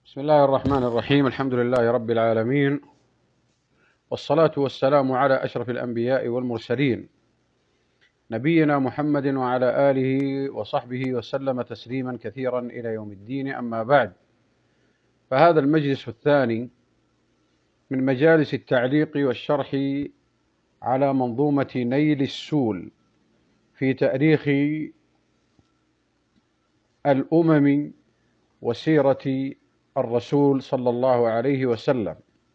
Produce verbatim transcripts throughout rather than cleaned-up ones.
بسم الله الرحمن الرحيم. الحمد لله رب العالمين، والصلاة والسلام على أشرف الأنبياء والمرسلين، نبينا محمد وعلى آله وصحبه وسلم تسليما كثيرا إلى يوم الدين. أما بعد، فهذا المجلس الثاني من مجالس التعليق والشرح على منظومة نيل السول في تاريخ الأمم وسيرة الرسول صلى الله عليه وسلم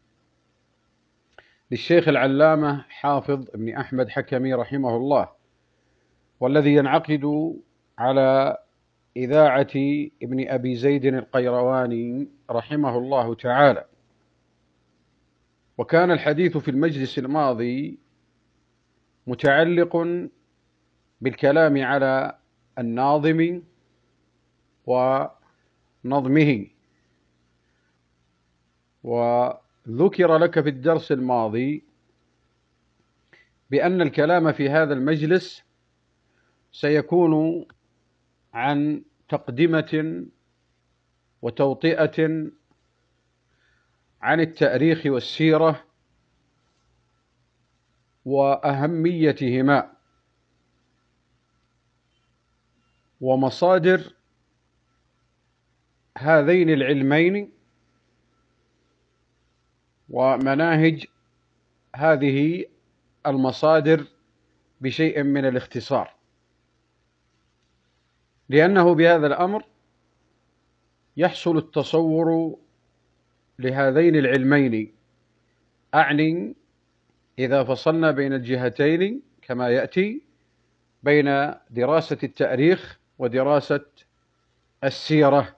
للشيخ العلامة حافظ بن أحمد حكمي رحمه الله، والذي ينعقد على إذاعة ابن أبي زيد القيرواني رحمه الله تعالى. وكان الحديث في المجلس الماضي متعلق بالكلام على الناظم ونظمه، وذكر لك في الدرس الماضي بأن الكلام في هذا المجلس سيكون عن تقدمة وتوطئة عن التاريخ والسيرة وأهميتهما ومصادر هذين العلمين ومناهج هذه المصادر بشيء من الاختصار، لأنه بهذا الأمر يحصل التصور لهذين العلمين. أعني إذا فصلنا بين الجهتين كما يأتي بين دراسة التاريخ ودراسة السيرة.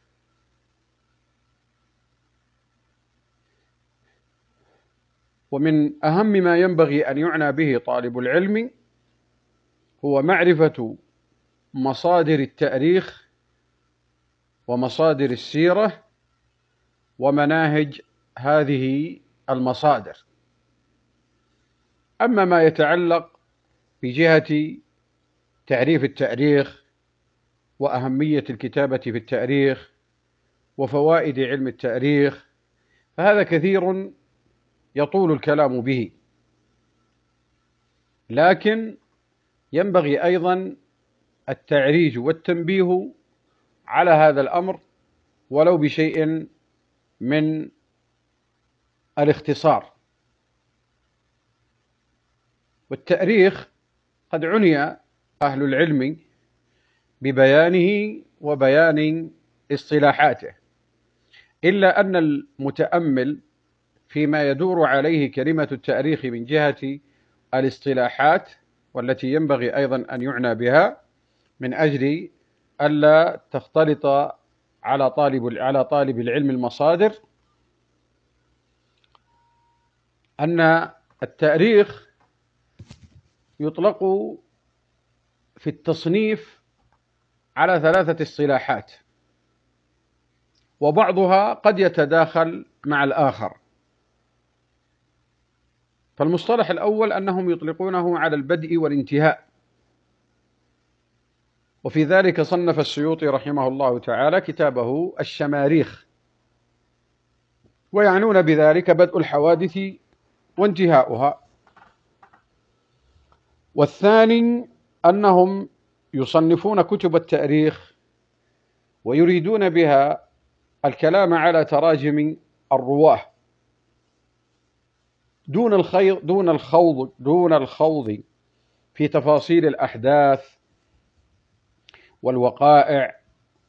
ومن أهم ما ينبغي أن يعنى به طالب العلم هو معرفة مصادر التاريخ ومصادر السيرة ومناهج هذه المصادر. أما ما يتعلق بجهة تعريف التاريخ وأهمية الكتابة في التاريخ وفوائد علم التاريخ، فهذا كثير يطول الكلام به، لكن ينبغي أيضا التعريج والتنبيه على هذا الأمر ولو بشيء من الاختصار. والتاريخ قد عني أهل العلم ببيانه وبيان اصطلاحاته، إلا أن المتأمل فيما يدور عليه كلمة التاريخ من جهة الاصطلاحات، والتي ينبغي أيضا أن يعنى بها من أجل ألا تختلط على طالب على طالب العلم المصادر، أن التاريخ يطلق في التصنيف على ثلاثة اصطلاحات، وبعضها قد يتداخل مع الآخر. فالمصطلح الأول أنهم يطلقونه على البدء والانتهاء، وفي ذلك صنف السيوطي رحمه الله تعالى كتابه الشماريخ، ويعنون بذلك بدء الحوادث وانتهاؤها. والثاني أنهم يصنفون كتب التاريخ ويريدون بها الكلام على تراجم الرواه دون الخيض دون الخوض دون الخوض في تفاصيل الأحداث والوقائع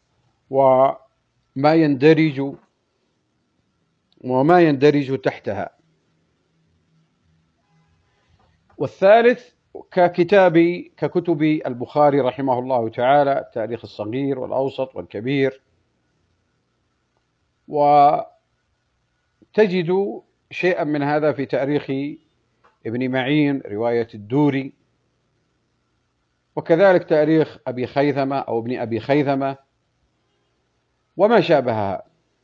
وما يندرج وما يندرج تحتها. والثالث ككتاب ككتب البخاري رحمه الله تعالى، التاريخ الصغير والأوسط والكبير، وتجد شيئا من هذا في تاريخ ابن معين رواية الدوري، وكذلك تاريخ أبي خيثمة أو ابن أبي خيثمة وما شابهها.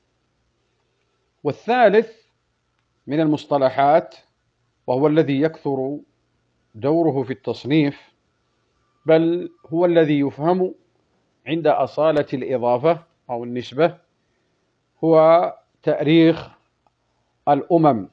والثالث من المصطلحات، وهو الذي يكثر دوره في التصنيف، بل هو الذي يفهم عند أصالة الإضافة أو النسبة، هو تأريخ الأمم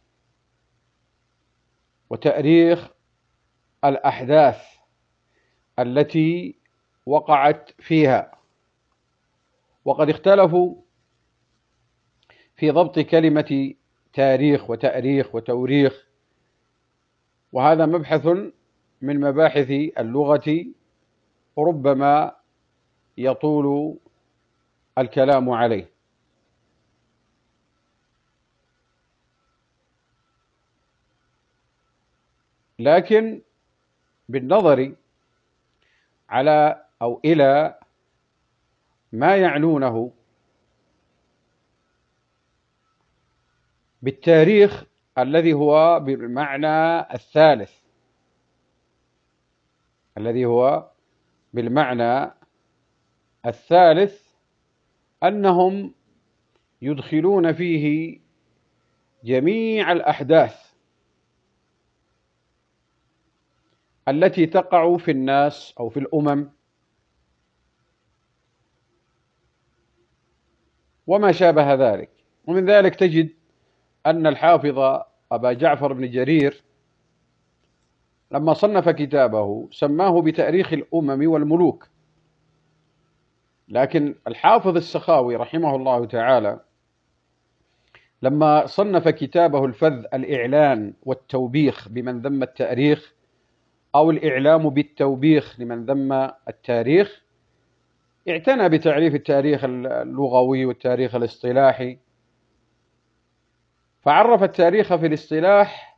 وتأريخ الأحداث التي وقعت فيها. وقد اختلفوا في ضبط كلمة تاريخ وتأريخ وتوريخ، وهذا مبحث من مباحث اللغة ربما يطول الكلام عليه. لكن بالنظر على أو إلى ما يعنونه بالتاريخ الذي هو بالمعنى الثالث، الذي هو بالمعنى الثالث أنهم يدخلون فيه جميع الأحداث التي تقع في الناس أو في الأمم وما شابه ذلك. ومن ذلك تجد أن الحافظ أبا جعفر بن جرير لما صنف كتابه سماه بتاريخ الأمم والملوك، لكن الحافظ السخاوي رحمه الله تعالى لما صنف كتابه الفذ الإعلان والتوبيخ بمن ذم التاريخ أو الإعلام بالتوبيخ لمن ذم التاريخ، اعتنى بتعريف التاريخ اللغوي والتاريخ الاصطلاحي، فعرف التاريخ في الاصطلاح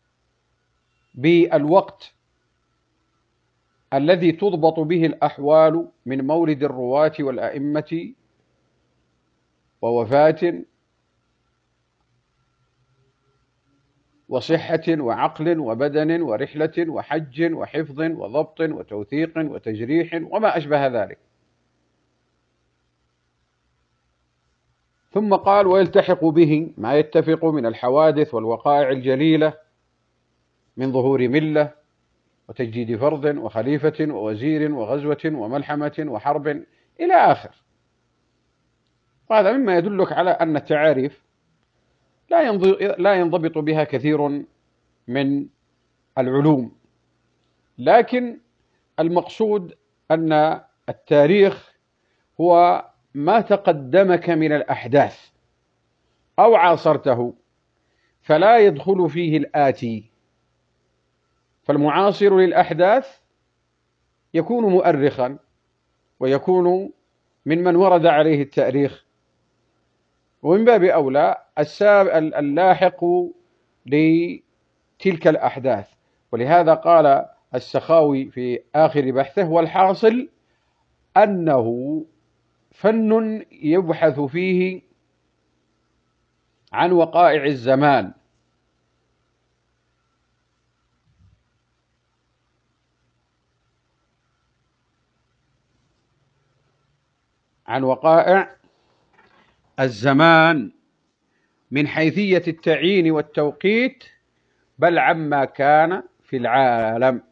بالوقت الذي تضبط به الأحوال من مولد الرواة والأئمة ووفاة وصحة وعقل وبدن ورحلة وحج وحفظ وضبط وتوثيق وتجريح وما أشبه ذلك. ثم قال: ويلتحق به ما يتفق من الحوادث والوقائع الجليلة من ظهور ملة وتجديد فرض وخليفة ووزير وغزوة وملحمة وحرب إلى آخر. وهذا مما يدلك على أن التعاريف لا ينضبط بها كثير من العلوم، لكن المقصود أن التاريخ هو ما تقدمك من الأحداث أو عاصرته، فلا يدخل فيه الآتي. فالمعاصر للأحداث يكون مؤرخا ويكون ممن ورد عليه التاريخ، ومن باب أولى اللاحق لتلك الأحداث. ولهذا قال السخاوي في آخر بحثه: والحاصل أنه فن يبحث فيه عن وقائع الزمان عن وقائع الزمان من حيثية التعيين والتوقيت، بل عما كان في العالم.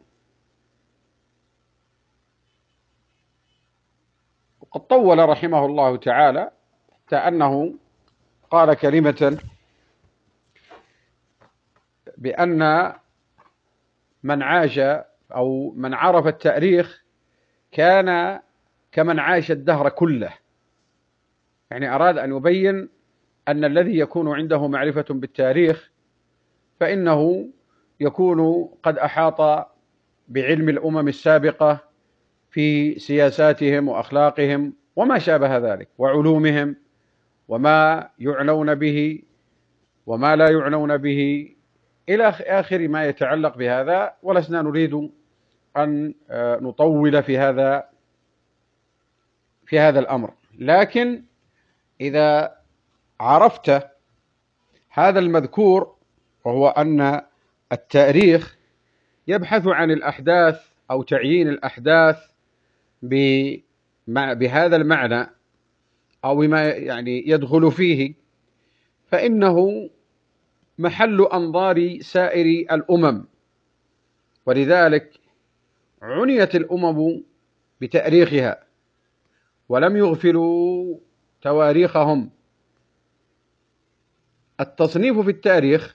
وقد طول رحمه الله تعالى حتى أنه قال كلمة بأن من عاش أو من عرف التاريخ كان كمن عاش الدهر كله، يعني أراد أن يبين أن الذي يكون عنده معرفة بالتاريخ فإنه يكون قد أحاط بعلم الأمم السابقة في سياساتهم وأخلاقهم وما شابه ذلك، وعلومهم وما يعنون به وما لا يعنون به إلى آخر ما يتعلق بهذا. ولسنا نريد أن نطول في هذا في هذا الأمر، لكن إذا عرفت هذا المذكور، وهو أن التاريخ يبحث عن الأحداث أو تعيين الأحداث بهذا المعنى أو ما يعني يدخل فيه، فإنه محل أنظار سائر الأمم. ولذلك عنيت الأمم بتأريخها ولم يغفلوا تواريخهم، التصنيف في التاريخ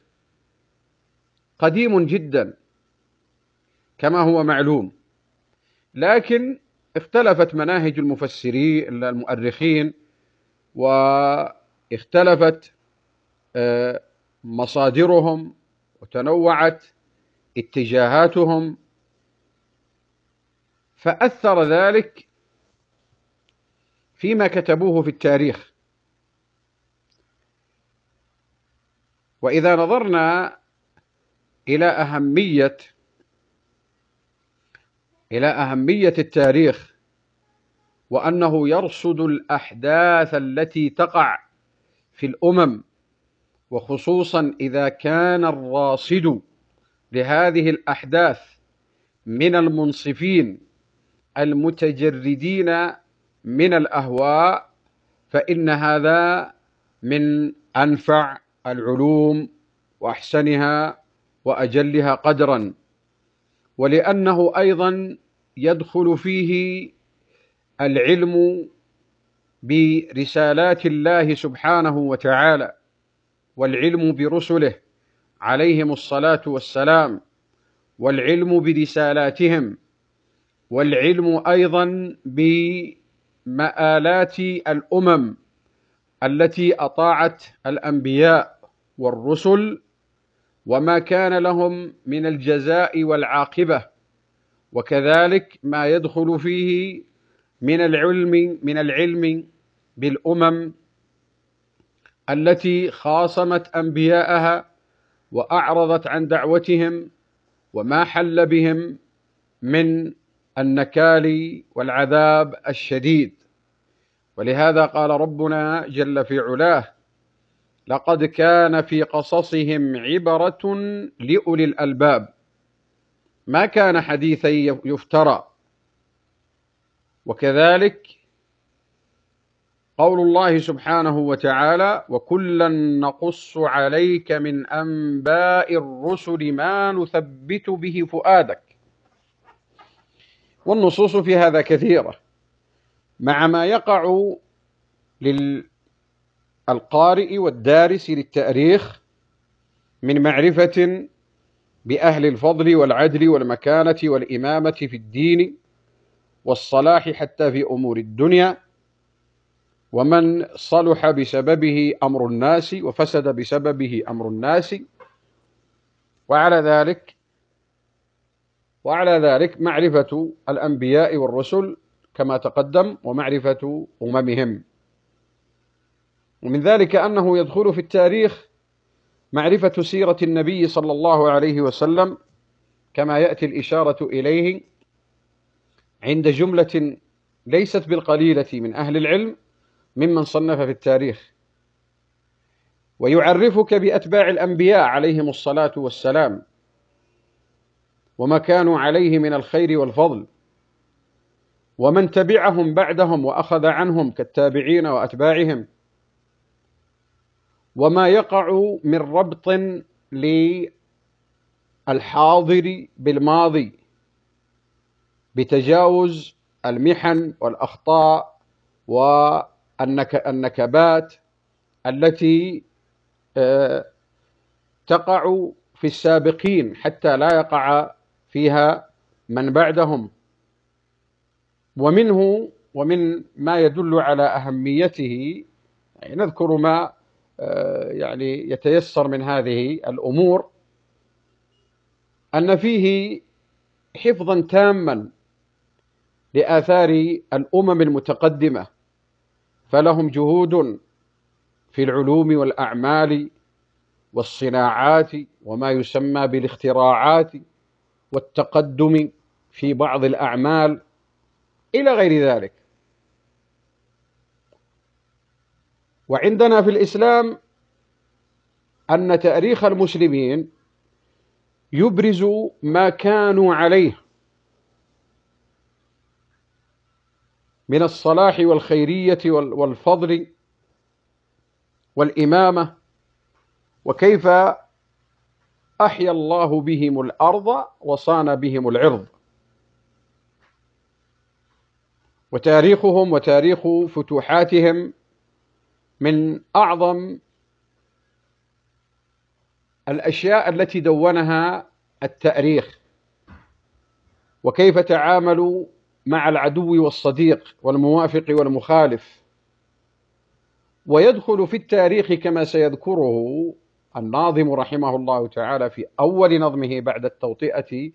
قديم جدا كما هو معلوم، لكن اختلفت مناهج المفسرين المؤرخين، واختلفت مصادرهم، وتنوعت اتجاهاتهم، فأثر ذلك فيما كتبوه في التاريخ. وإذا نظرنا إلى أهمية إلى أهمية التاريخ، وأنه يرصد الأحداث التي تقع في الأمم، وخصوصا إذا كان الراصد لهذه الأحداث من المنصفين المتجردين من الأهواء، فإن هذا من أنفع العلوم وأحسنها وأجلها قدرا، ولأنه أيضا يدخل فيه العلم برسالات الله سبحانه وتعالى، والعلم برسله عليهم الصلاة والسلام، والعلم برسالاتهم، والعلم أيضا بمآلات الأمم التي أطاعت الأنبياء والرسل، وما كان لهم من الجزاء والعاقبة، وكذلك ما يدخل فيه من العلم من العلم بالأمم التي خاصمت أنبياءها وأعرضت عن دعوتهم، وما حل بهم من النكال والعذاب الشديد. ولهذا قال ربنا جل في علاه: لقد كان في قصصهم عبرة لأولي الألباب، ما كان حديثا يفترى. وكذلك قول الله سبحانه وتعالى: وكلا نقص عليك من أنباء الرسل ما نثبت به فؤادك. والنصوص في هذا كثيرة، مع ما يقع للقارئ والدارس للتاريخ من معرفة بأهل الفضل والعدل والمكانة والإمامة في الدين والصلاح حتى في أمور الدنيا، ومن صلح بسببه أمر الناس وفسد بسببه أمر الناس، وعلى ذلك وعلى ذلك معرفة الأنبياء والرسل كما تقدم، ومعرفة أممهم. ومن ذلك أنه يدخل في التاريخ معرفة سيرة النبي صلى الله عليه وسلم، كما يأتي الإشارة إليه عند جملة ليست بالقليلة من أهل العلم ممن صنف في التاريخ، ويعرفك بأتباع الأنبياء عليهم الصلاة والسلام، وما كانوا عليه من الخير والفضل، ومن تبعهم بعدهم وأخذ عنهم كالتابعين وأتباعهم، وما يقع من ربط للحاضر بالماضي بتجاوز المحن والأخطاء والنكبات التي تقع في السابقين حتى لا يقع فيها من بعدهم. ومنه ومن ما يدل على أهميته نذكر ما يعني يتيسر من هذه الأمور، أن فيه حفظا تاما لآثار الأمم المتقدمة، فلهم جهود في العلوم والأعمال والصناعات وما يسمى بالاختراعات والتقدم في بعض الأعمال إلى غير ذلك. وعندنا في الإسلام أن تاريخ المسلمين يبرز ما كانوا عليه من الصلاح والخيرية والفضل والإمامة، وكيف أحيا الله بهم الأرض وصان بهم العرض. وتاريخهم وتاريخ فتوحاتهم من أعظم الأشياء التي دونها التاريخ، وكيف تعاملوا مع العدو والصديق والموافق والمخالف. ويدخل في التاريخ كما سيذكره الناظم رحمه الله تعالى في أول نظمه بعد التوطئة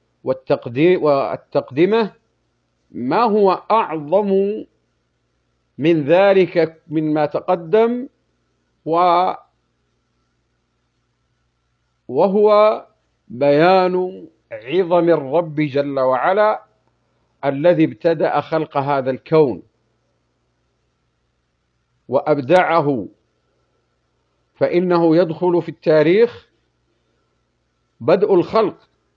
والتقدمة ما هو أعظم من ذلك مما تقدم، وهو بيان عظم الرب جل وعلا الذي ابتدأ خلق هذا الكون وأبدعه. فإنه يدخل في التاريخ بدء الخلق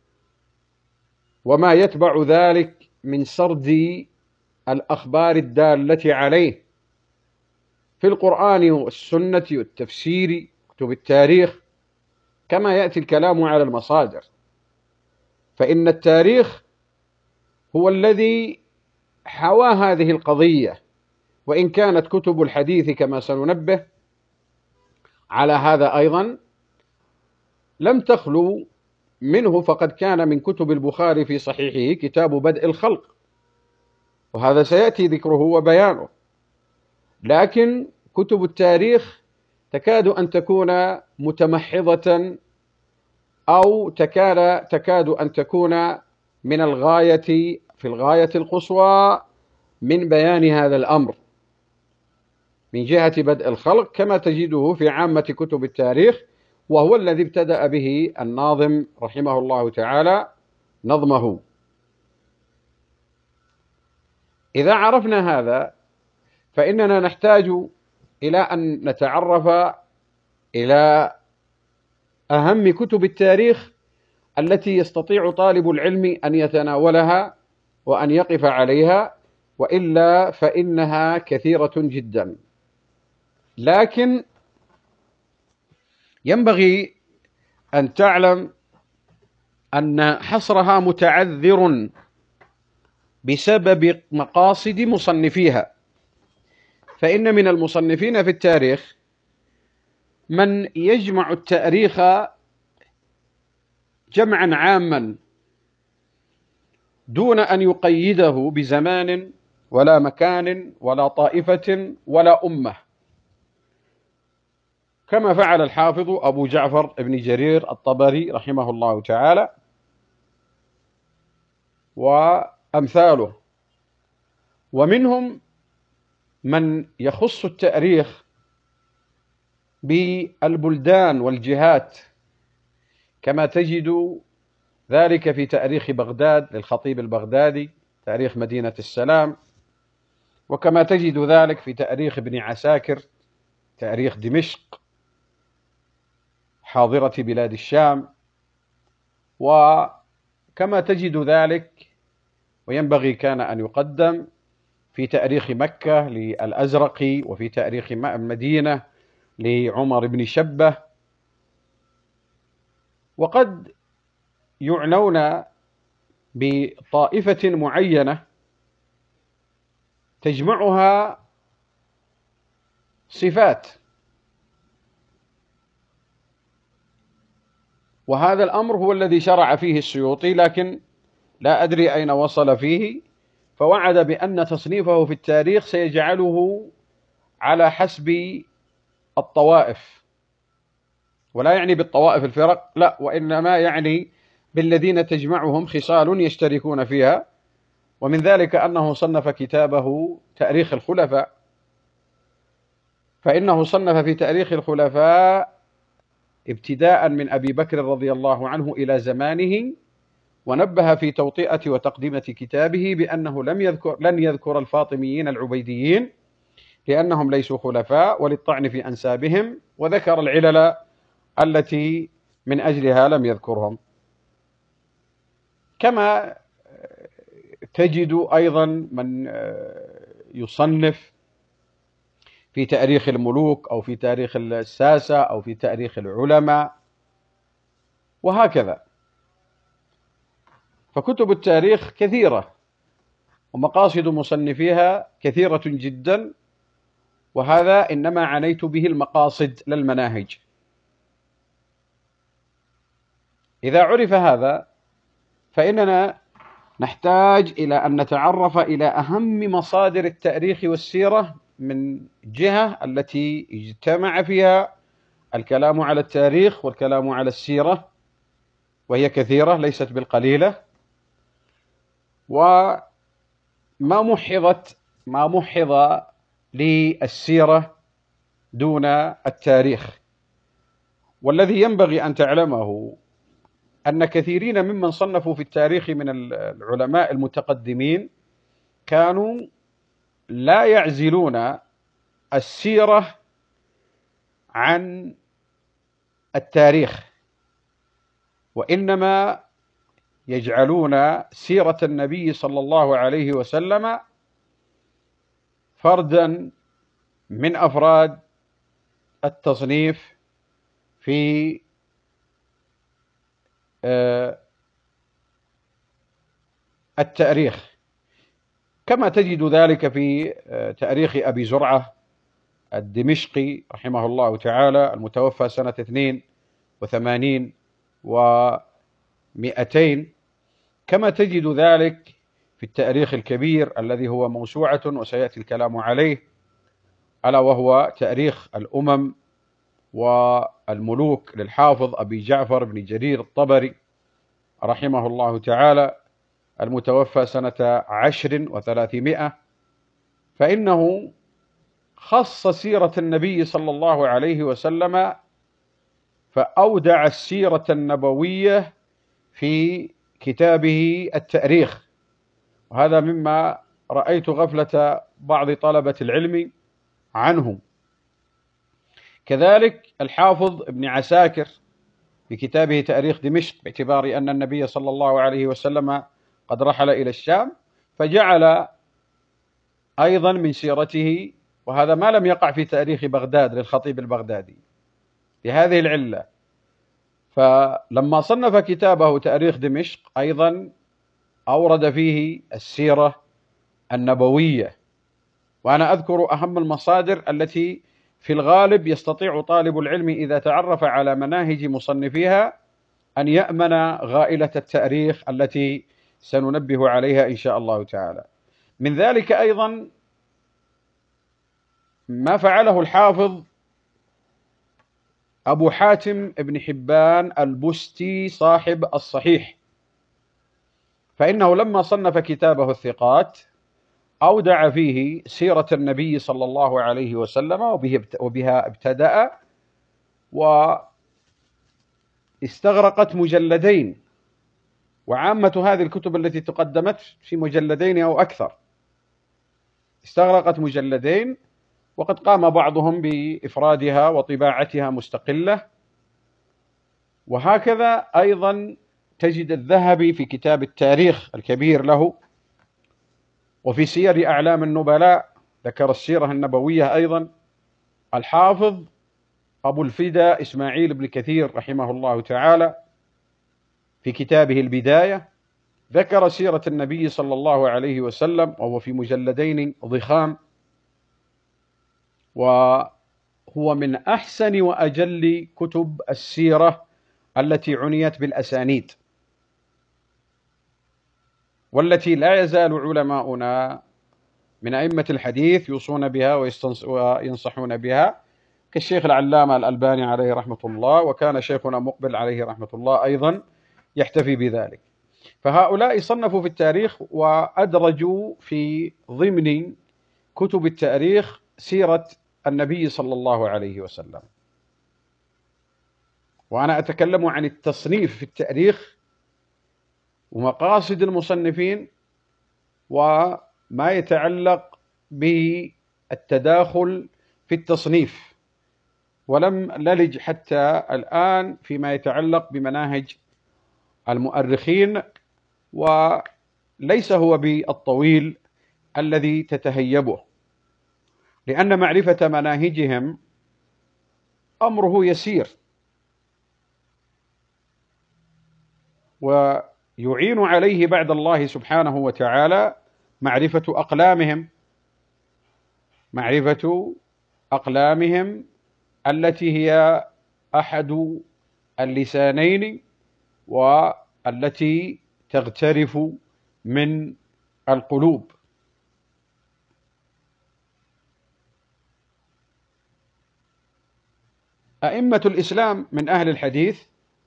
وما يتبع ذلك من سرد الأخبار الدالة عليه في القرآن والسنة والتفسير كتب التاريخ، كما يأتي الكلام على المصادر. فإن التاريخ هو الذي حوى هذه القضية، وإن كانت كتب الحديث كما سننبه على هذا أيضا لم تخلو منه، فقد كان من كتب البخاري في صحيحه كتاب بدء الخلق، وهذا سيأتي ذكره وبيانه. لكن كتب التاريخ تكاد أن تكون متمحضة أو تكاد, تكاد أن تكون من الغاية في الغاية القصوى من بيان هذا الأمر من جهة بدء الخلق، كما تجده في عامة كتب التاريخ، وهو الذي ابتدأ به الناظم رحمه الله تعالى نظمه. إذا عرفنا هذا فإننا نحتاج إلى أن نتعرف إلى أهم كتب التاريخ التي يستطيع طالب العلم أن يتناولها وأن يقف عليها، وإلا فإنها كثيرة جدا. لكن ينبغي أن تعلم أن حصرها متعذر بسبب مقاصد مصنفيها. فإن من المصنفين في التاريخ من يجمع التاريخ جمعا عاما دون أن يقيده بزمان ولا مكان ولا طائفة ولا أمة، كما فعل الحافظ أبو جعفر ابن جرير الطبري رحمه الله تعالى وأمثاله. ومنهم من يخص التاريخ بالبلدان والجهات، كما تجد ذلك في تاريخ بغداد للخطيب البغدادي، تاريخ مدينة السلام، وكما تجد ذلك في تاريخ ابن عساكر، تاريخ دمشق حاضرة بلاد الشام، وكما تجد ذلك وينبغي كان أن يقدم في تاريخ مكة للأزرقي، وفي تاريخ المدينة لعمر بن شبة. وقد يعنون بطائفة معينة تجمعها صفات، وهذا الأمر هو الذي شرع فيه السيوطي، لكن لا أدري أين وصل فيه، فوعد بأن تصنيفه في التاريخ سيجعله على حسب الطوائف، ولا يعني بالطوائف الفرق، لا، وإنما يعني بالذين تجمعهم خصال يشتركون فيها. ومن ذلك أنه صنف كتابه تاريخ الخلفاء، فإنه صنف في تاريخ الخلفاء ابتداء من أبي بكر رضي الله عنه إلى زمانه، ونبه في توطئة وتقدمة كتابه بأنه لم يذكر لن يذكر الفاطميين العبيديين لأنهم ليسوا خلفاء وللطعن في أنسابهم، وذكر العلل التي من أجلها لم يذكرهم. كما تجد أيضا من يصنف في تاريخ الملوك أو في تاريخ الساسة أو في تاريخ العلماء وهكذا. فكتب التاريخ كثيرة ومقاصد مصنفيها كثيرة جدا، وهذا إنما عنيت به المقاصد لا المناهج. إذا عرف هذا فإننا نحتاج إلى أن نتعرف إلى أهم مصادر التاريخ والسيرة من جهة التي اجتمع فيها الكلام على التاريخ والكلام على السيرة، وهي كثيرة ليست بالقليلة، وما محضت ما محض للسيرة دون التاريخ. والذي ينبغي أن تعلمه أن كثيرين ممن صنفوا في التاريخ من العلماء المتقدمين كانوا لا يعزلون السيرة عن التاريخ، وإنما يجعلون سيرة النبي صلى الله عليه وسلم فردا من أفراد التصنيف في التاريخ، كما تجد ذلك في تاريخ أبي زرعة الدمشقي رحمه الله تعالى المتوفى سنة اثنين وثمانين ومئتين، كما تجد ذلك في التاريخ الكبير الذي هو موسوعة وسيأتي الكلام عليه، ألا وهو تاريخ الأمم والملوك للحافظ أبي جعفر بن جرير الطبري رحمه الله تعالى المتوفى سنة عشر وثلاثمائة. فإنه خص سيرة النبي صلى الله عليه وسلم فأودع السيرة النبوية في كتابه التاريخ، وهذا مما رأيت غفلة بعض طلبة العلم عنه. كذلك الحافظ ابن عساكر في كتابه تاريخ دمشق، باعتبار أن النبي صلى الله عليه وسلم قد رحل إلى الشام، فجعل أيضا من سيرته، وهذا ما لم يقع في تاريخ بغداد للخطيب البغدادي لهذه العلة. فلما صنف كتابه تاريخ دمشق أيضا أورد فيه السيرة النبوية. وأنا أذكر أهم المصادر التي في الغالب يستطيع طالب العلم إذا تعرف على مناهج مصنفيها أن يأمن غائلة التاريخ التي سننبه عليها إن شاء الله تعالى. من ذلك أيضا ما فعله الحافظ أبو حاتم ابن حبان البستي صاحب الصحيح، فإنه لما صنف كتابه الثقات أودع فيه سيرة النبي صلى الله عليه وسلم، وبها ابتدأ، واستغرقت مجلدين، وعامة هذه الكتب التي تقدمت في مجلدين أو أكثر استغرقت مجلدين، وقد قام بعضهم بإفرادها وطباعتها مستقلة. وهكذا أيضا تجد الذهبي في كتاب التاريخ الكبير له، وفي سير أعلام النبلاء ذكر السيرة النبوية أيضا. الحافظ أبو الفدا إسماعيل بن كثير رحمه الله تعالى في كتابه البداية ذكر سيرة النبي صلى الله عليه وسلم، وهو في مجلدين ضخام، وهو من أحسن وأجل كتب السيرة التي عنيت بالأسانيد، والتي لا يزال علماؤنا من أئمة الحديث يوصون بها وينصحون بها، كالشيخ العلامة الألباني عليه رحمة الله، وكان شيخنا مقبل عليه رحمة الله أيضا يحتفي بذلك. فهؤلاء صنفوا في التاريخ وأدرجوا في ضمن كتب التاريخ سيرة النبي صلى الله عليه وسلم. وأنا أتكلم عن التصنيف في التاريخ ومقاصد المصنفين وما يتعلق بالتداخل في التصنيف، ولم نلج حتى الآن فيما يتعلق بمناهج المؤرخين، وليس هو بالطويل الذي تتهيبه، لأن معرفة مناهجهم أمره يسير، ويعين عليه بعد الله سبحانه وتعالى معرفة أقلامهم معرفة أقلامهم التي هي أحد اللسانين والتي تغترف من القلوب. أئمة الإسلام من أهل الحديث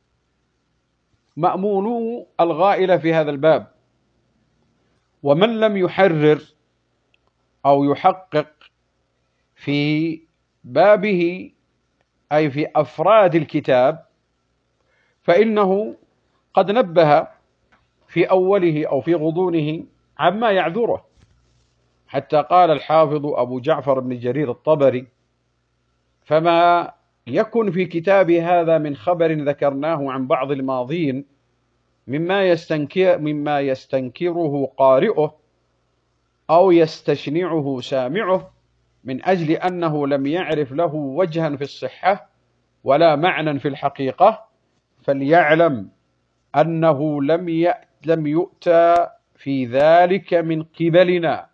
مأمونو الغائلة في هذا الباب، ومن لم يحرر أو يحقق في بابه أي في أفراد الكتاب فإنه قد نبه في أوله أو في غضونه عما يعذره، حتى قال الحافظ أبو جعفر بن جرير الطبري: فما يكن في كتابي هذا من خبر ذكرناه عن بعض الماضين مما يستنكر مما يستنكره قارئه أو يستشنعه سامعه من أجل أنه لم يعرف له وجها في الصحة ولا معنى في الحقيقة، فليعلم أنه لم لم يؤتى في ذلك من قبلنا،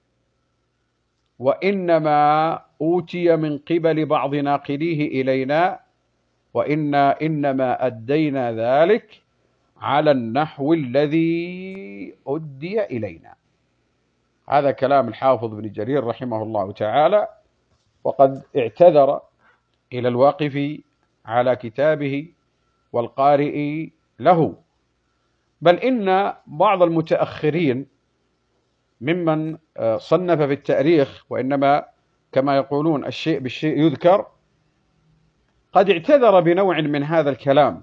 وإنما أوتي من قبل بعض ناقليه إلينا، وإنا إنما أدينا ذلك على النحو الذي أدي إلينا. هذا كلام الحافظ بن جرير رحمه الله تعالى، وقد اعتذر إلى الواقف على كتابه والقارئ له. بل إن بعض المتأخرين ممن صنف في التاريخ، وإنما كما يقولون الشيء بالشيء يذكر، قد اعتذر بنوع من هذا الكلام،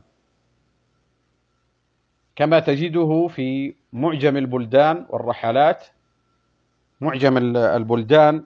كما تجده في معجم البلدان والرحلات، معجم البلدان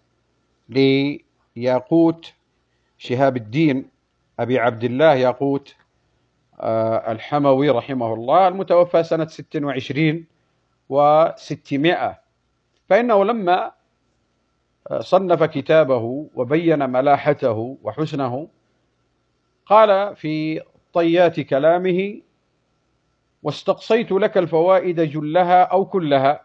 لياقوت شهاب الدين أبي عبد الله ياقوت الحموي رحمه الله، المتوفى سنة ست وعشرين وستمائة. فإنه لما صنف كتابه وبين ملاحته وحسنه قال في طيات كلامه: واستقصيت لك الفوائد جلها أو كلها،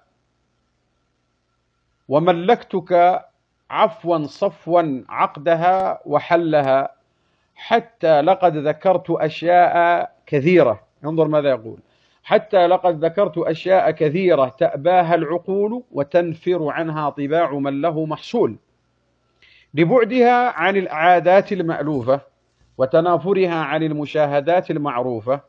وملكتك عفوا صفوا عقدها وحلها، حتى لقد ذكرت أشياء كثيرة. انظر ماذا يقول: حتى لقد ذكرت أشياء كثيرة تأباها العقول وتنفر عنها طباع من له محصول، لبعدها عن العادات المألوفة وتنافرها عن المشاهدات المعروفة.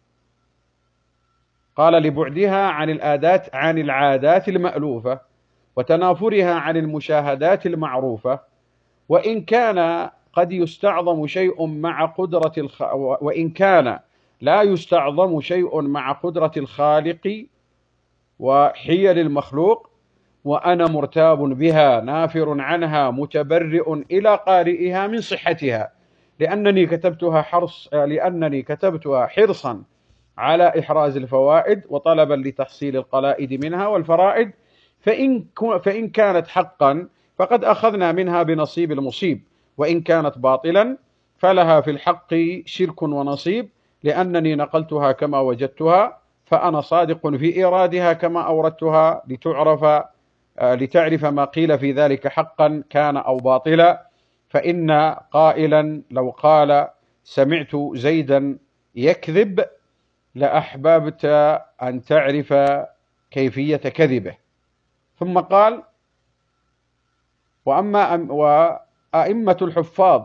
قال: لبعدها عن العادات عن العادات المألوفة وتنافرها عن المشاهدات المعروفة، وإن كان قد يستعظم شيء مع قدرة الخ... وإن كان لا يستعظم شيء مع قدرة الخالق وحيل المخلوق، وأنا مرتاب بها نافر عنها متبرئ إلى قارئها من صحتها، لأنني كتبتها حرص لأنني كتبتها حرصا على إحراز الفوائد وطلبا لتحصيل القلائد منها والفرائد، فإن فإن كانت حقا فقد أخذنا منها بنصيب المصيب، وإن كانت باطلا فلها في الحق شرك ونصيب، لأنني نقلتها كما وجدتها، فأنا صادق في إيرادها كما أوردتها، لتعرف لتعرف ما قيل في ذلك حقا كان أو باطلا. فإن قائلا لو قال: سمعت زيدا يكذب، لأحببت أن تعرف كيفية كذبه. ثم قال: وأما وأئمة الحفاظ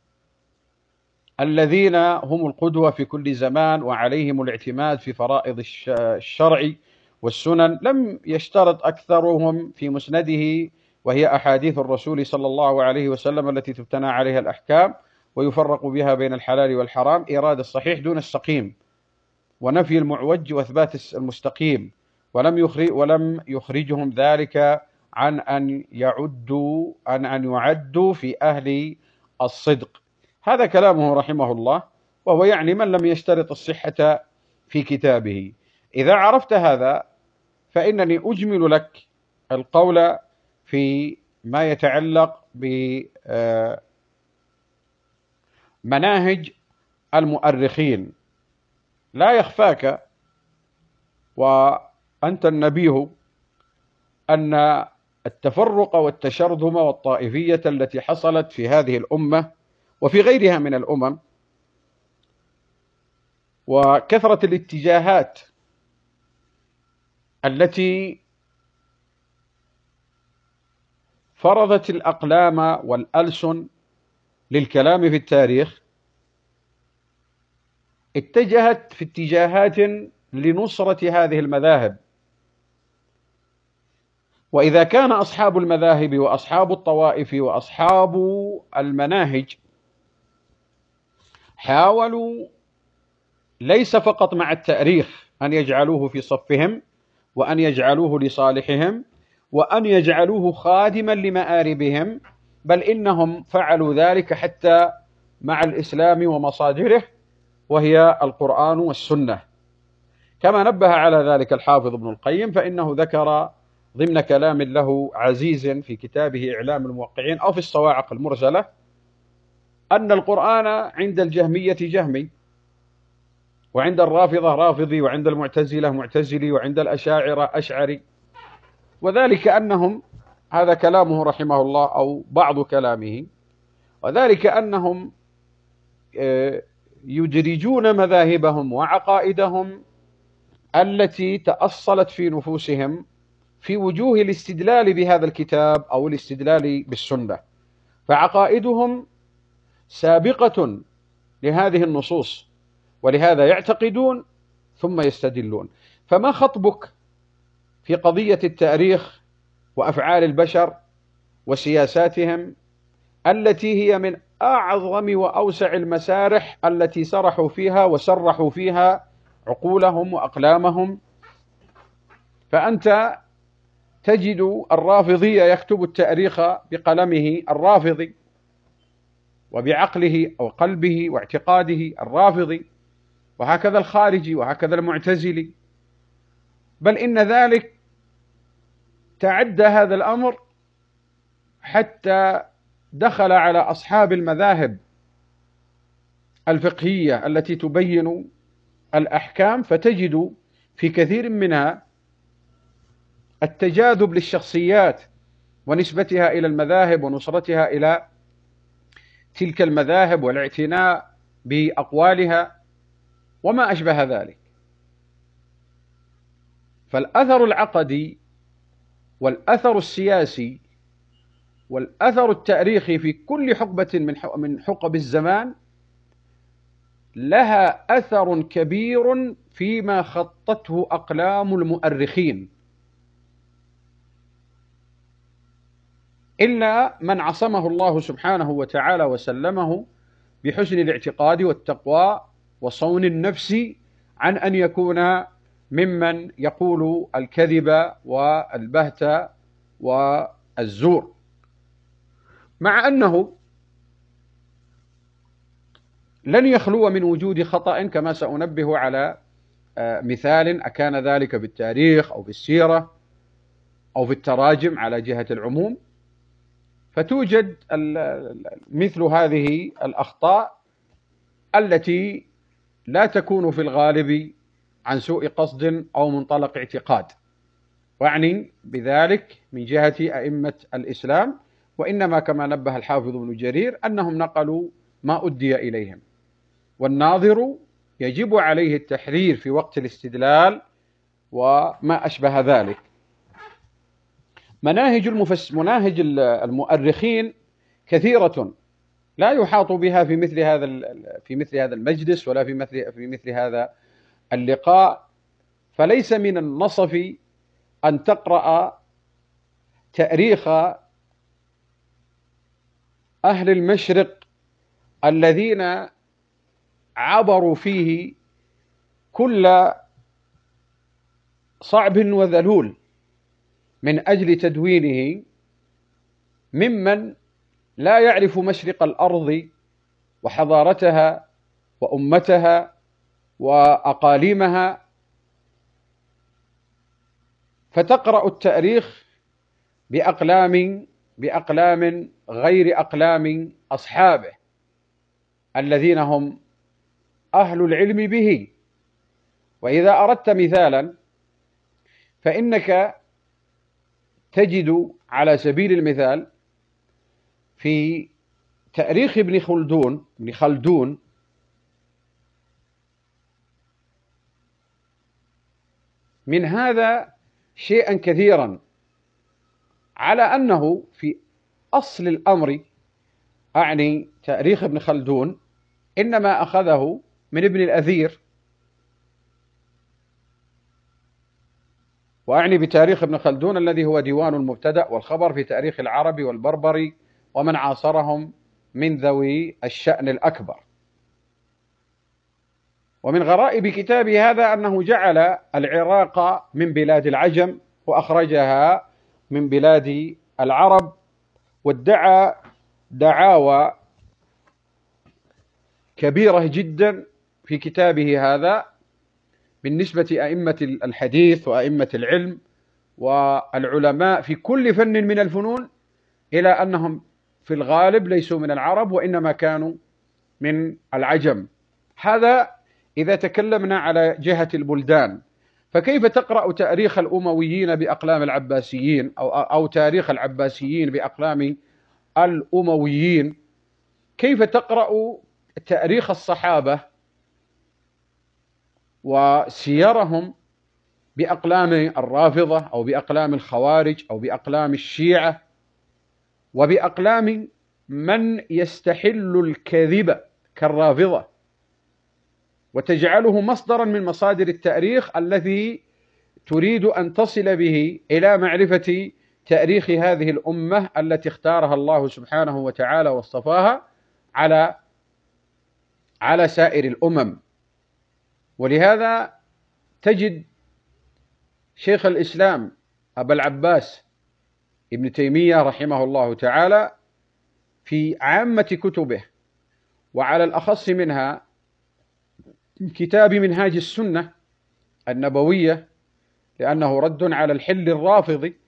الذين هم القدوة في كل زمان وعليهم الاعتماد في فرائض الشرع والسنن، لم يشترط أكثرهم في مسنده، وهي أحاديث الرسول صلى الله عليه وسلم التي تبتنى عليها الأحكام ويفرق بها بين الحلال والحرام، إيراد الصحيح دون السقيم، ونفي المعوج وإثبات المستقيم، ولم يخرج ولم يخرجهم ذلك عن أن يعدوا عن أن يعدوا في أهل الصدق. هذا كلامه رحمه الله، وهو يعني من لم يشترط الصحة في كتابه. إذا عرفت هذا فإنني أجمل لك القول في ما يتعلق بمناهج المؤرخين. لا يخفاك وأنت النبيه أن التفرق والتشرذم والطائفية التي حصلت في هذه الأمة وفي غيرها من الأمم وكثرة الاتجاهات التي فرضت الأقلام والألسن للكلام في التاريخ اتجهت في اتجاهات لنصرة هذه المذاهب. وإذا كان أصحاب المذاهب وأصحاب الطوائف وأصحاب المناهج حاولوا ليس فقط مع التأريخ أن يجعلوه في صفهم وأن يجعلوه لصالحهم وأن يجعلوه خادما لمآربهم، بل إنهم فعلوا ذلك حتى مع الإسلام ومصادره وهي القرآن والسنة، كما نبه على ذلك الحافظ ابن القيم، فإنه ذكر ضمن كلام له عزيز في كتابه إعلام الموقعين أو في الصواعق المرسلة أن القرآن عند الجهمية جهمي، وعند الرافضة رافضي، وعند المعتزلة معتزلي، وعند الأشاعرة أشعري، وذلك أنهم، هذا كلامه رحمه الله أو بعض كلامه، وذلك أنهم يدرجون مذاهبهم وعقائدهم التي تأصلت في نفوسهم في وجوه الاستدلال بهذا الكتاب أو الاستدلال بالسنة، فعقائدهم سابقة لهذه النصوص، ولهذا يعتقدون ثم يستدلون. فما خطبك في قضية التاريخ وأفعال البشر وسياساتهم التي هي من أعظم وأوسع المسارح التي سرحوا فيها وسرحوا فيها عقولهم وأقلامهم؟ فأنت تجد الرافضي يكتب التاريخ بقلمه الرافضي وبعقله أو قلبه واعتقاده الرافضي، وهكذا الخارجي، وهكذا المعتزلي، بل إن ذلك تعدى هذا الأمر حتى دخل على أصحاب المذاهب الفقهية التي تبين الأحكام، فتجد في كثير منها التجاذب للشخصيات ونسبتها إلى المذاهب ونصرتها إلى تلك المذاهب والاعتناء بأقوالها وما أشبه ذلك. فالأثر العقدي والأثر السياسي والأثر التاريخي في كل حقبة من حقب الزمان لها أثر كبير فيما خطته أقلام المؤرخين، إلا من عصمه الله سبحانه وتعالى وسلمه بحسن الاعتقاد والتقوى وصون النفس عن أن يكون ممن يقول الكذب والبهت والزور، مع أنه لن يخلو من وجود خطأ كما سأنبه على مثال أكان ذلك بالتاريخ أو بالسيرة أو في التراجم على جهة العموم، فتوجد مثل هذه الأخطاء التي لا تكون في الغالب عن سوء قصد أو منطلق اعتقاد، وأعني بذلك من جهة أئمة الإسلام، وإنما كما نبه الحافظ ابن جرير أنهم نقلوا ما أدي إليهم، والناظر يجب عليه التحرير في وقت الاستدلال وما أشبه ذلك. مناهج المفس... مناهج المؤرخين كثيرة لا يحاط بها في مثل هذا في مثل هذا المجلس ولا في مثل في مثل هذا اللقاء، فليس من النصف أن تقرأ تاريخ أهل المشرق الذين عبروا فيه كل صعب وذلول من أجل تدوينه، ممن لا يعرف مشرق الأرض وحضارتها وأمتها وأقاليمها، فتقرأ التاريخ بأقلام بأقلام غير أقلام أصحابه الذين هم أهل العلم به. وإذا أردت مثالا فإنك تجد على سبيل المثال في تاريخ ابن خلدون ابن خلدون من هذا شيئا كثيرا، على أنه في أصل الأمر، أعني تاريخ ابن خلدون، إنما أخذه من ابن الأثير، وأعني بتاريخ ابن خلدون الذي هو ديوان المبتدأ والخبر في تاريخ العرب والبربر ومن عاصرهم من ذوي الشأن الأكبر. ومن غرائب كتابه هذا أنه جعل العراق من بلاد العجم وأخرجها من بلاد العرب، وادعى دعاوى كبيرة جدا في كتابه هذا بالنسبة أئمة الحديث وأئمة العلم والعلماء في كل فن من الفنون، إلى أنهم في الغالب ليسوا من العرب وإنما كانوا من العجم. هذا إذا تكلمنا على جهة البلدان. فكيف تقرأ تاريخ الأمويين بأقلام العباسيين، أو, أو تاريخ العباسيين بأقلام الأمويين؟ كيف تقرأ تاريخ الصحابة وسيرهم بأقلام الرافضة أو بأقلام الخوارج أو بأقلام الشيعة وبأقلام من يستحل الكذب كالرافضة، وتجعله مصدرا من مصادر التاريخ الذي تريد أن تصل به إلى معرفة تاريخ هذه الأمة التي اختارها الله سبحانه وتعالى واصطفاها على على سائر الأمم. ولهذا تجد شيخ الإسلام أبا العباس ابن تيمية رحمه الله تعالى في عامة كتبه، وعلى الأخص منها كتاب منهاج السنة النبوية، لأنه رد على الحل الرافضي،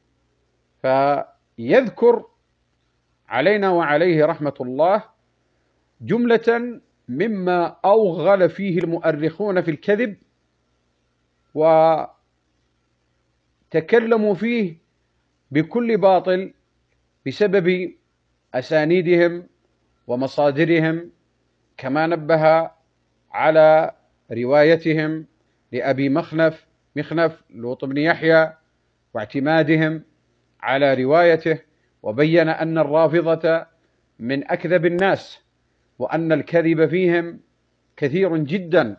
فيذكر علينا وعليه رحمة الله جملة مما أوغل فيه المؤرخون في الكذب وتكلموا فيه بكل باطل بسبب أسانيدهم ومصادرهم، كما نبه على روايتهم لأبي مخنف مخنف لوط بن يحيى واعتمادهم على روايته، وبين أن الرافضة من أكذب الناس وأن الكذب فيهم كثير جدا.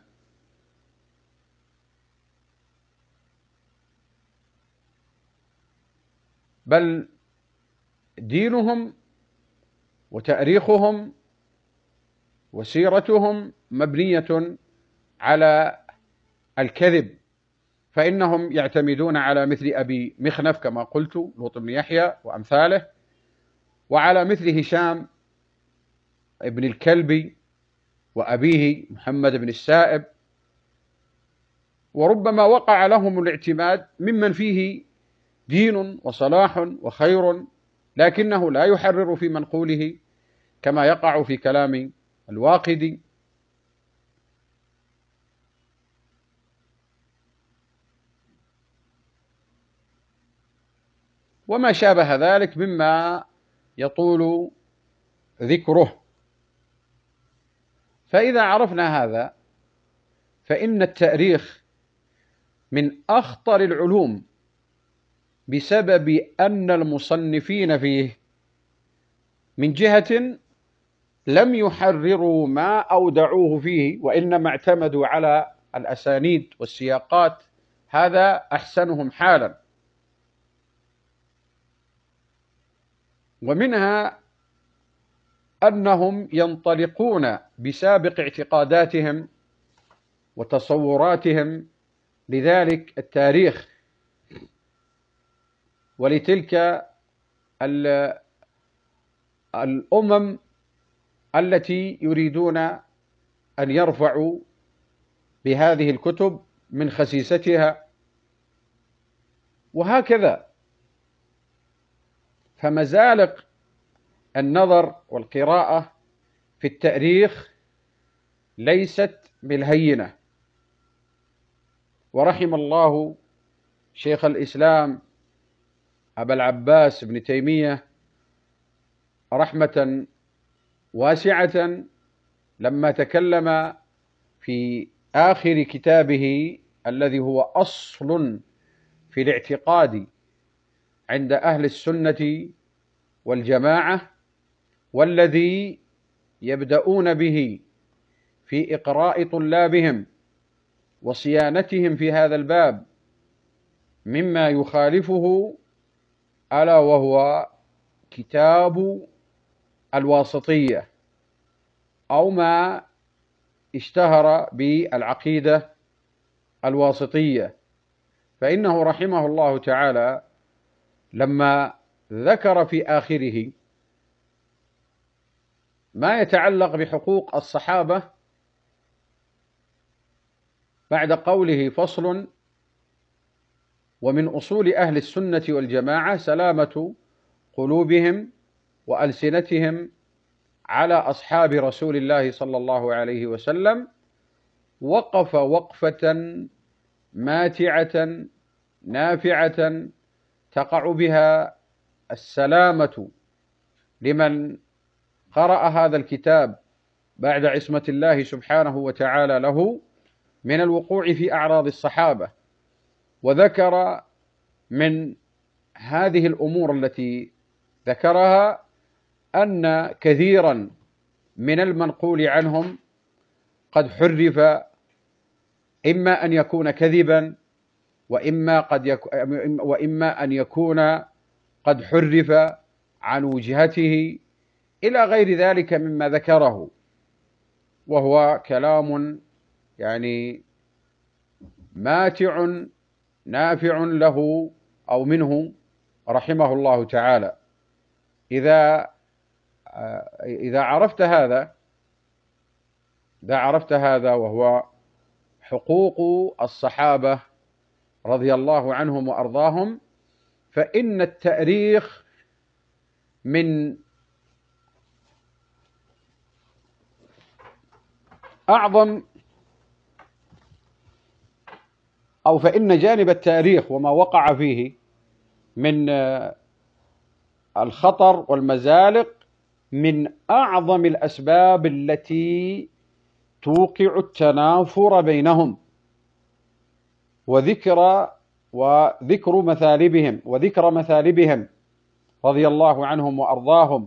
بل دينهم وتاريخهم وسيرتهم مبنية على الكذب، فإنهم يعتمدون على مثل أبي مخنف كما قلت لوط بن يحيى وأمثاله، وعلى مثل هشام ابن الكلبي وأبيه محمد بن السائب، وربما وقع لهم الاعتماد ممن فيه دين وصلاح وخير، لكنه لا يحرر في منقوله كما يقع في كلام الواقدي. وما شابه ذلك مما يطول ذكره. فإذا عرفنا هذا فإن التاريخ من أخطر العلوم بسبب أن المصنفين فيه من جهة لم يحرروا ما أودعوه فيه، وإنما اعتمدوا على الأسانيد والسياقات، هذا أحسنهم حالا. ومنها أنهم ينطلقون بسابق اعتقاداتهم وتصوراتهم لذلك التاريخ ولتلك الأمم التي يريدون أن يرفعوا بهذه الكتب من خسيستها، وهكذا. فمزالق النظر والقراءة في التاريخ ليست بالهينة. ورحم الله شيخ الإسلام أبا العباس ابن تيمية رحمة واسعة لما تكلم في آخر كتابه الذي هو أصل في الاعتقاد عند أهل السنة والجماعة، والذي يبدأون به في إقراء طلابهم وصيانتهم في هذا الباب مما يخالفه، ألا وهو كتاب الواسطية، أو ما اشتهر بالعقيدة الواسطية. فإنه رحمه الله تعالى لما ذكر في آخره ما يتعلق بحقوق الصحابة بعد قوله: فصل: ومن أصول أهل السنة والجماعة سلامة قلوبهم وألسنتهم على أصحاب رسول الله صلى الله عليه وسلم، وقف وقفة ماتعة نافعة تقع بها السلامة لمن قرأ هذا الكتاب بعد عصمة الله سبحانه وتعالى له من الوقوع في أعراض الصحابة. وذكر من هذه الأمور التي ذكرها أن كثيرا من المنقول عنهم قد حرف، إما أن يكون كذبا، وإما, قد يك... وإما أن يكون قد حرف عن وجهته إلى غير ذلك مما ذكره، وهو كلام يعني ماتع نافع له أو منه رحمه الله تعالى. إذا إذا عرفت هذا إذا عرفت هذا وهو حقوق الصحابة رضي الله عنهم وأرضاهم، فإن التأريخ من أعظم أو فإن جانب التاريخ وما وقع فيه من الخطر والمزالق من أعظم الأسباب التي توقع التنافر بينهم، وذكر وذكر مثالبهم وذكر مثالبهم رضي الله عنهم وأرضاهم،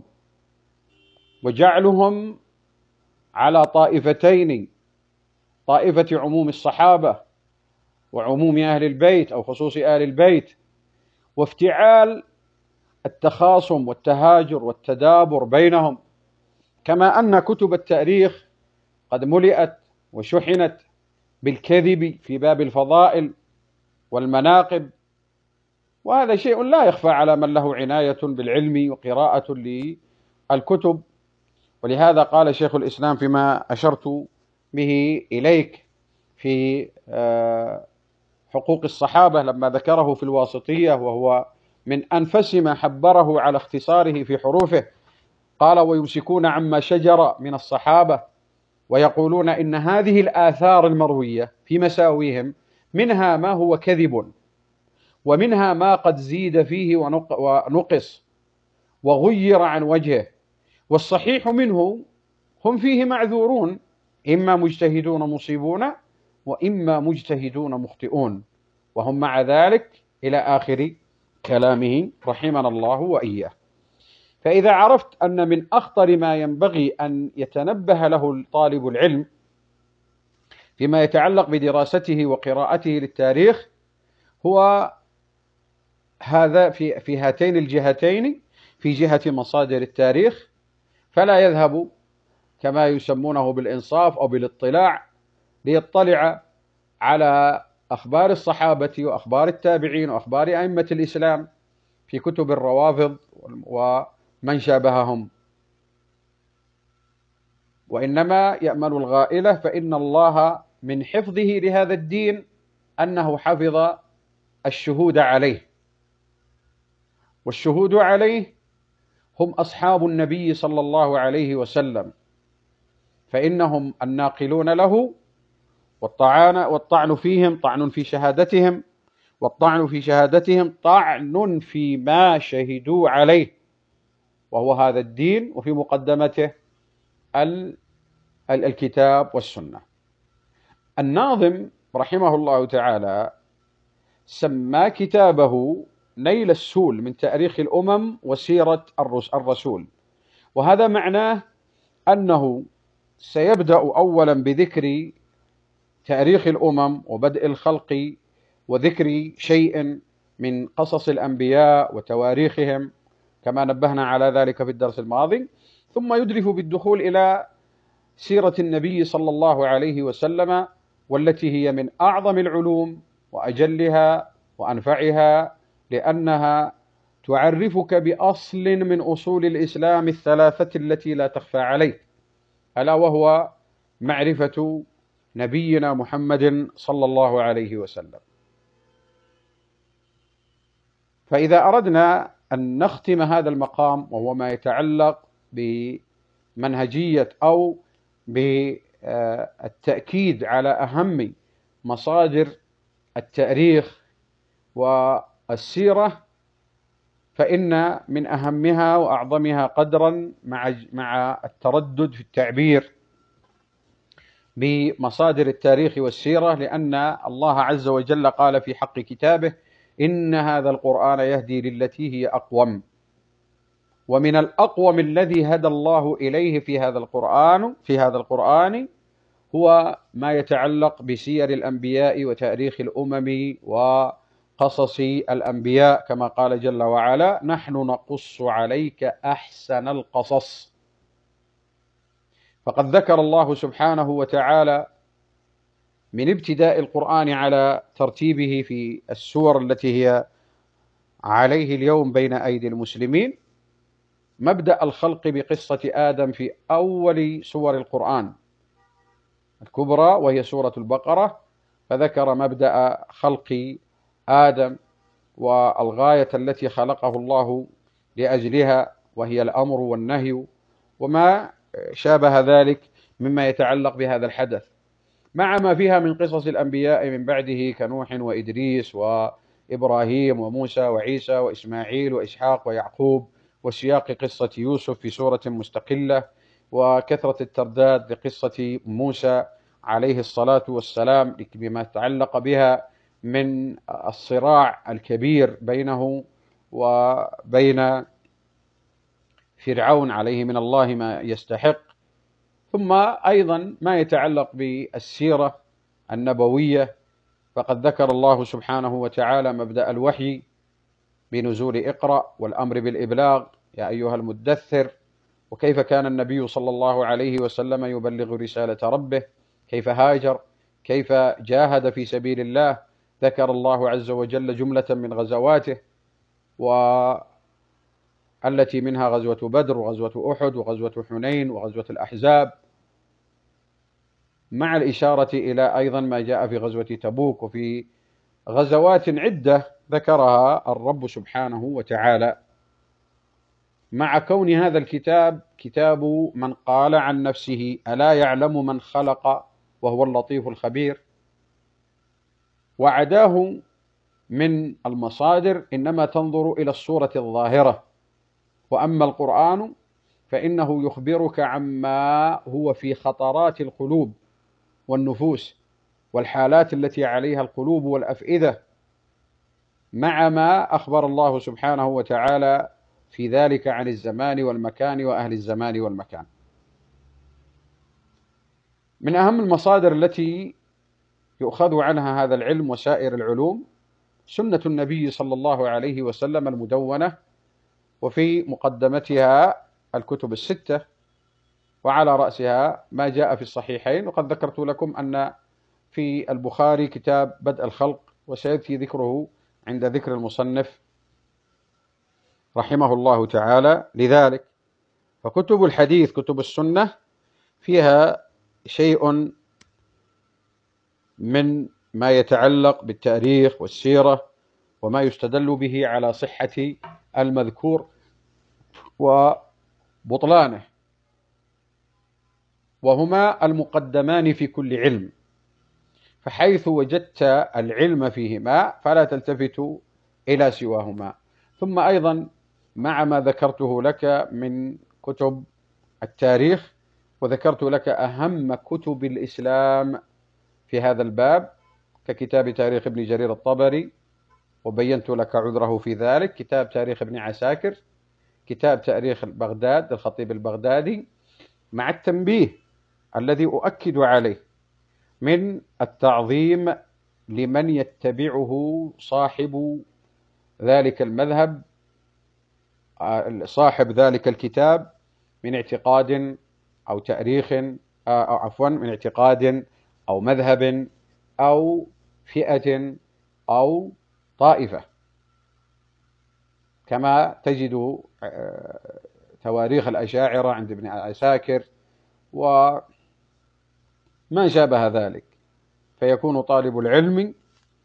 وجعلهم على طائفتين: طائفة عموم الصحابة وعموم أهل البيت أو خصوص أهل البيت، وافتعال التخاصم والتهاجر والتدابر بينهم. كما أن كتب التاريخ قد ملئت وشحنت بالكذب في باب الفضائل والمناقب، وهذا شيء لا يخفى على من له عناية بالعلم وقراءة للكتب. ولهذا قال شيخ الإسلام فيما أشرت به إليك في حقوق الصحابة لما ذكره في الواسطية، وهو من أنفس ما حبره على اختصاره في حروفه، قال: ويمسكون عما شجر من الصحابة ويقولون إن هذه الآثار المروية في مساويهم منها ما هو كذب، ومنها ما قد زيد فيه ونقص وغير عن وجهه، والصحيح منه هم فيه معذورون، إما مجتهدون مصيبون وإما مجتهدون مخطئون، وهم مع ذلك إلى آخر كلامه رحمنا الله وإياه. فإذا عرفت أن من أخطر ما ينبغي أن يتنبه له طالب العلم فيما يتعلق بدراسته وقراءته للتاريخ هو هذا في في هاتين الجهتين، في جهة مصادر التاريخ، فلا يذهب كما يسمونه بالإنصاف أو بالاطلاع ليطلع على أخبار الصحابة وأخبار التابعين وأخبار أئمة الإسلام في كتب الروافض ومن شابههم، وإنما يأمل الغائلة، فإن الله من حفظه لهذا الدين أنه حفظ الشهود عليه، والشهود عليه هم أصحاب النبي صلى الله عليه وسلم، فإنهم الناقلون له، والطعن والطعن فيهم طعن في شهادتهم، والطعن في شهادتهم طعن فيما شهدوا عليه، وهو هذا الدين، وفي مقدمته الكتاب والسنة. الناظم رحمه الله تعالى سمى كتابه نيل السول من تاريخ الأمم وسيرة الرسول، وهذا معناه أنه سيبدأ أولا بذكر تاريخ الأمم وبدء الخلق وذكر شيء من قصص الأنبياء وتواريخهم كما نبهنا على ذلك في الدرس الماضي، ثم يدرف بالدخول إلى سيرة النبي صلى الله عليه وسلم، والتي هي من أعظم العلوم وأجلها وأنفعها، لأنها تعرفك بأصل من أصول الإسلام الثلاثة التي لا تخفى عليك، ألا وهو معرفة نبينا محمد صلى الله عليه وسلم. فإذا أردنا أن نختم هذا المقام، وهو ما يتعلق بمنهجية أو بالتأكيد على أهم مصادر التاريخ والسيرة، فإن من أهمها وأعظمها قدرا مع مع التردد في التعبير بمصادر التاريخ والسيرة، لأن الله عز وجل قال في حق كتابه: إن هذا القرآن يهدي للتي هي أقوم. ومن الأقوم الذي هدى الله إليه في هذا القرآن في هذا القرآن هو ما يتعلق بسير الأنبياء وتاريخ الأمم وقصص الأنبياء، كما قال جل وعلا: نحن نقص عليك أحسن القصص. فقد ذكر الله سبحانه وتعالى من ابتداء القرآن على ترتيبه في السور التي هي عليه اليوم بين أيدي المسلمين مبدأ الخلق بقصة آدم في أول سور القرآن الكبرى، وهي سورة البقرة، فذكر مبدأ خلق آدم والغاية التي خلقه الله لأجلها، وهي الأمر والنهي وما شابه ذلك مما يتعلق بهذا الحدث، مع ما فيها من قصص الأنبياء من بعده كنوح وإدريس وإبراهيم وموسى وعيسى وإسماعيل وإسحاق ويعقوب، وسياق قصة يوسف في سورة مستقلة، وكثرة الترداد لقصة موسى عليه الصلاة والسلام بما يتعلق بها من الصراع الكبير بينه وبين فرعون عليه من الله ما يستحق، ثم أيضا ما يتعلق بالسيرة النبوية، فقد ذكر الله سبحانه وتعالى مبدأ الوحي بنزول اقرأ والأمر بالإبلاغ يا أيها المدثر، وكيف كان النبي صلى الله عليه وسلم يبلغ رسالة ربه، كيف هاجر، كيف جاهد في سبيل الله. ذكر الله عز وجل جملة من غزواته، والتي منها غزوة بدر وغزوة أحد وغزوة حنين وغزوة الأحزاب، مع الإشارة إلى أيضا ما جاء في غزوة تبوك وفي غزوات عدة ذكرها الرب سبحانه وتعالى، مع كون هذا الكتاب كتاب من قال عن نفسه: ألا يعلم من خلق وهو اللطيف الخبير. وعداه من المصادر إنما تنظر إلى الصورة الظاهرة، وأما القرآن فإنه يخبرك عما هو في خطرات القلوب والنفوس والحالات التي عليها القلوب والأفئدة، مع ما أخبر الله سبحانه وتعالى في ذلك عن الزمان والمكان وأهل الزمان والمكان. من أهم المصادر التي يؤخذ عنها هذا العلم وسائر العلوم سنة النبي صلى الله عليه وسلم المدونة، وفي مقدمتها الكتب الستة، وعلى رأسها ما جاء في الصحيحين. وقد ذكرت لكم أن في البخاري كتاب بدء الخلق، وسيأتي ذكره عند ذكر المصنف رحمه الله تعالى. لذلك فكتب الحديث كتب السنة فيها شيء من ما يتعلق بالتاريخ والسيرة وما يستدل به على صحة المذكور وبطلانه، وهما المقدمان في كل علم، فحيث وجدت العلم فيهما فلا تلتفت إلى سواهما. ثم أيضا مع ما ذكرته لك من كتب التاريخ، وذكرت لك أهم كتب الإسلام في هذا الباب ككتاب تاريخ ابن جرير الطبري وبينت لك عذره في ذلك، كتاب تاريخ ابن عساكر، كتاب تاريخ بغداد الخطيب البغدادي، مع التنبيه الذي أؤكد عليه من التعظيم لمن يتبعه صاحب ذلك المذهب، صاحب ذلك الكتاب، من اعتقاد أو تاريخ، أو عفوا من اعتقاد أو مذهب أو فئة أو طائفة، كما تجد تواريخ الأشاعرة عند ابن عساكر وما شابه ذلك. فيكون طالب العلم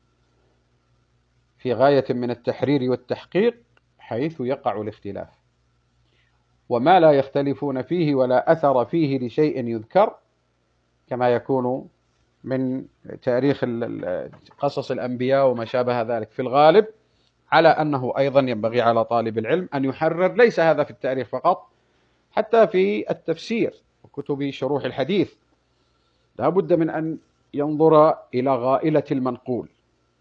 في غاية من التحرير والتحقيق حيث يقع الاختلاف، وما لا يختلفون فيه ولا أثر فيه لشيء يذكر، كما يكون من تاريخ قصص الأنبياء وما شابه ذلك، في الغالب على أنه أيضا ينبغي على طالب العلم أن يحرر، ليس هذا في التاريخ فقط، حتى في التفسير وكتب شروح الحديث لا بد من أن ينظر إلى غائلة المنقول.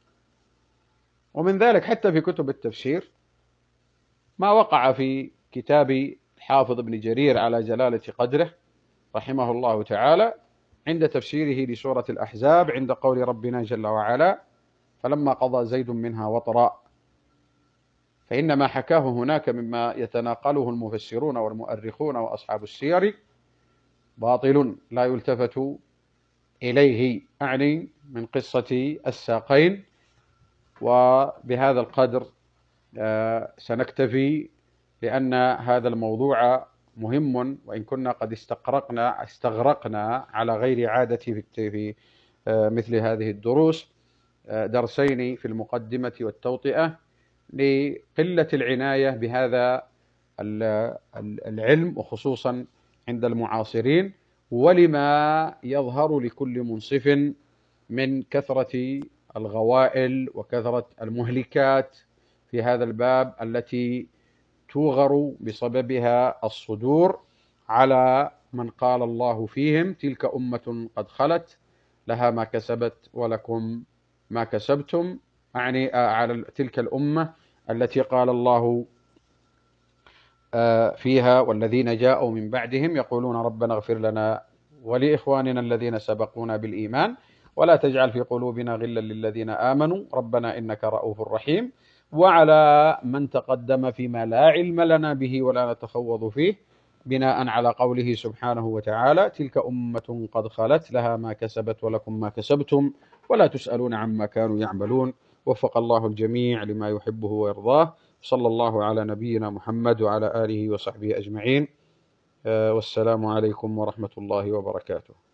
ومن ذلك حتى في كتب التفسير ما وقع في كتاب حافظ ابن جرير على جلالة قدره رحمه الله تعالى عند تفسيره لسورة الأحزاب، عند قول ربنا جل وعلا: فلما قضى زيد منها وطرا، فإن ما حكاه هناك مما يتناقله المفسرون والمؤرخون وأصحاب السير باطل لا يلتفت إليه، أعني من قصة الساقين. وبهذا القدر سنكتفي، لأن هذا الموضوع مهم، وإن كنا قد استغرقنا استغرقنا على غير عادة في مثل هذه الدروس درسين في المقدمة والتوطئة، لقلة العناية بهذا العلم وخصوصا عند المعاصرين، ولما يظهر لكل منصف من كثرة الغوائل وكثرة المهلكات في هذا الباب التي توغر بسببها الصدور على من قال الله فيهم: تلك أمة قد خلت لها ما كسبت ولكم ما كسبتم، أعني على تلك الأمة التي قال الله فيها: والذين جاءوا من بعدهم يقولون ربنا اغفر لنا ولإخواننا الذين سبقونا بالإيمان ولا تجعل في قلوبنا غلا للذين آمنوا ربنا إنك رؤوف رحيم. وعلى من تقدم فيما لا علم لنا به ولا نتخوض فيه، بناء على قوله سبحانه وتعالى: تلك أمة قد خلت لها ما كسبت ولكم ما كسبتم ولا تسألون عما كانوا يعملون. وفق الله الجميع لما يحبه ويرضاه. صلى الله على نبينا محمد وعلى آله وصحبه أجمعين. والسلام عليكم ورحمة الله وبركاته.